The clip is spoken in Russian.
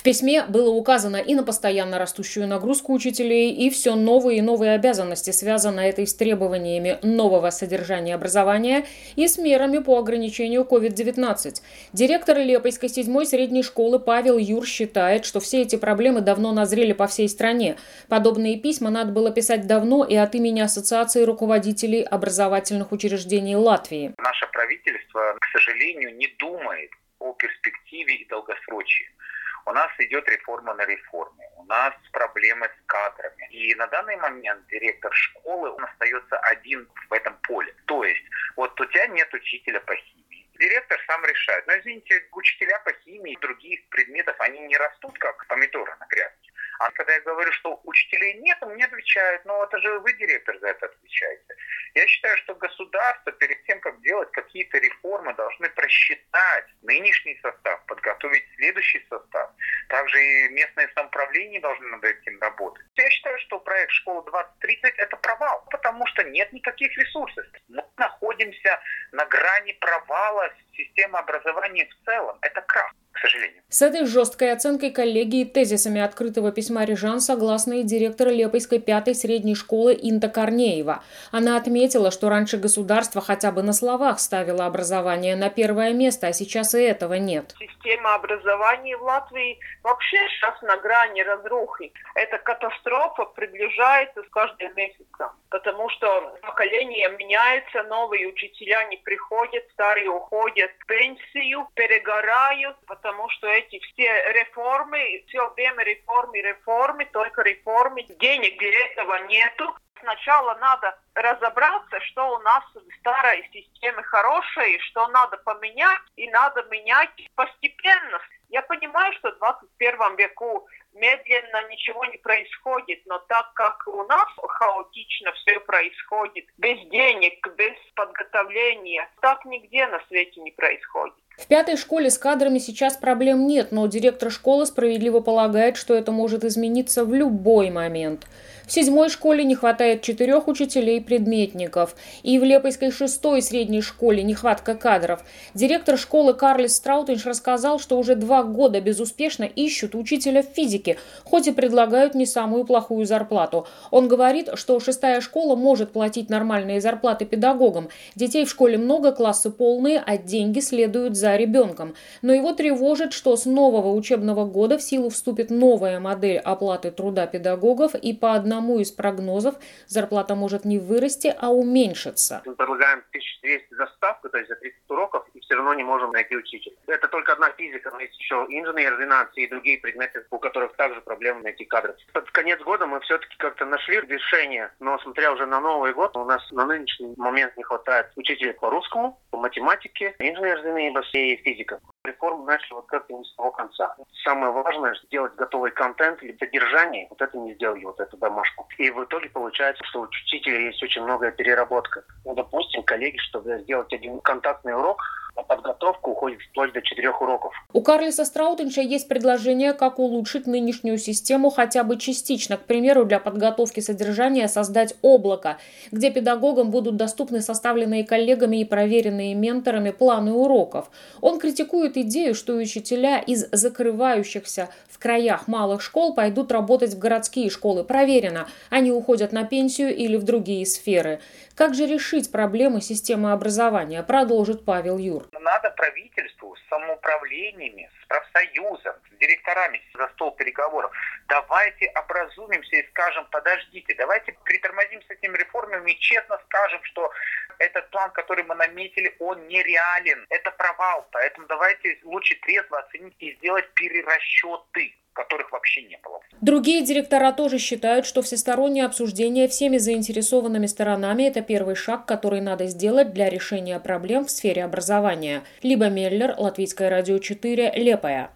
В письме было указано и на постоянно растущую нагрузку учителей, и все новые и новые обязанности, связанные с требованиями нового содержания образования и с мерами по ограничению COVID-19. Директор Лепойской 7-й средней школы Павел Юр считает, что все эти проблемы давно назрели по всей стране. Подобные письма надо было писать давно и от имени Ассоциации руководителей образовательных учреждений Латвии. Наше правительство, к сожалению, не думает о перспективе и долгосрочии. У нас идет реформа на реформе, у нас проблемы с кадрами. И на данный момент директор школы, он остается один в этом поле. То есть, вот у тебя нет учителя по химии. Директор сам решает. Но, извините, учителя по химии и других предметов, они не растут, как помидоры на грядке. А когда я говорю, что учителей нет, мне отвечают, это же вы, директор, за это отвечаете. Я считаю, что государство перед тем, как делать какие-то реформы, должны просчитать нынешний состав, подготовить следующий состав. Также и местное самоуправление должны над этим работать. Я считаю, что проект «Школа 2030» – это провал, потому что нет никаких ресурсов. Мы находимся на грани провала системы образования в целом. Это крах, к сожалению. С этой жесткой оценкой коллегии тезисами открытого письма рижан согласна и директор Лепойской 5-й средней школы Инта Корнеева. Она отметила, что раньше государство хотя бы на словах ставило образование на первое место, а сейчас и этого нет. Система образования в Латвии вообще сейчас на грани разрухи. Эта катастрофа приближается с каждым месяцем, потому что поколение меняется, новые учителя не приходят, старые уходят в пенсию, перегорают, потому что эти все реформы, все время реформы, только реформы, денег для этого нету. Сначала надо разобраться, что у нас в старой системе хорошее, что надо поменять, и надо менять постепенно. Я понимаю, что в 21 веку медленно ничего не происходит, но так как у нас хаотично все происходит, без денег, без подготовления, так нигде на свете не происходит. В 5-й школе с кадрами сейчас проблем нет, но директор школы справедливо полагает, что это может измениться в любой момент. В 7-й школе не хватает 4 учителей-предметников. И в Лепойской 6-й средней школе нехватка кадров. Директор школы Карлис Страутинш рассказал, что уже 2 года безуспешно ищут учителя физики, хоть и предлагают не самую плохую зарплату. Он говорит, что 6-я школа может платить нормальные зарплаты педагогам. Детей в школе много, классы полные, а деньги следуют за ребенком. Но его тревожит, что с нового учебного года в силу вступит новая модель оплаты труда педагогов, и по одному из прогнозов зарплата может не вырасти, а уменьшиться. Мы предлагаем 1200 за ставку, то есть за 30 уроков, и все равно не можем найти учителя. Это только одна физика, но есть еще инженерные и другие предметы, у которых также проблемы найти кадров. Под конец года мы все-таки как-то нашли решение, но смотря уже на Новый год, у нас на нынешний момент не хватает учителей по русскому, по математике, инженерные и физика. Реформу начали как-то не с того конца. Самое важное – сделать готовый контент или содержание. Вот это не сделали, вот эту домашку. И в итоге получается, что у учителя есть очень многое переработка. Допустим, коллеги, чтобы сделать один контактный урок, на подготовку уходит вплоть до 4 уроков. У Карлиса Страутинша есть предложение, как улучшить нынешнюю систему хотя бы частично. К примеру, для подготовки содержания создать облако, где педагогам будут доступны составленные коллегами и проверенные менторами планы уроков. Он критикует идею, что учителя из закрывающихся в краях малых школ пойдут работать в городские школы. Проверено, они уходят на пенсию или в другие сферы. Как же решить проблемы системы образования, продолжит Павел Юр. Надо правительству с самоуправлениями, с профсоюзом, с директорами за стол переговоров. Давайте образумимся и скажем, подождите, давайте притормозим с этими реформами и честно скажем, что этот план, который мы наметили, он нереален. Это провал, поэтому давайте лучше трезво оценить и сделать перерасчеты, которых вообще не было. Другие директора тоже считают, что всестороннее обсуждение всеми заинтересованными сторонами – это первый шаг, который надо сделать для решения проблем в сфере образования. Либо Меллер, Латвийское радио 4, Лепая.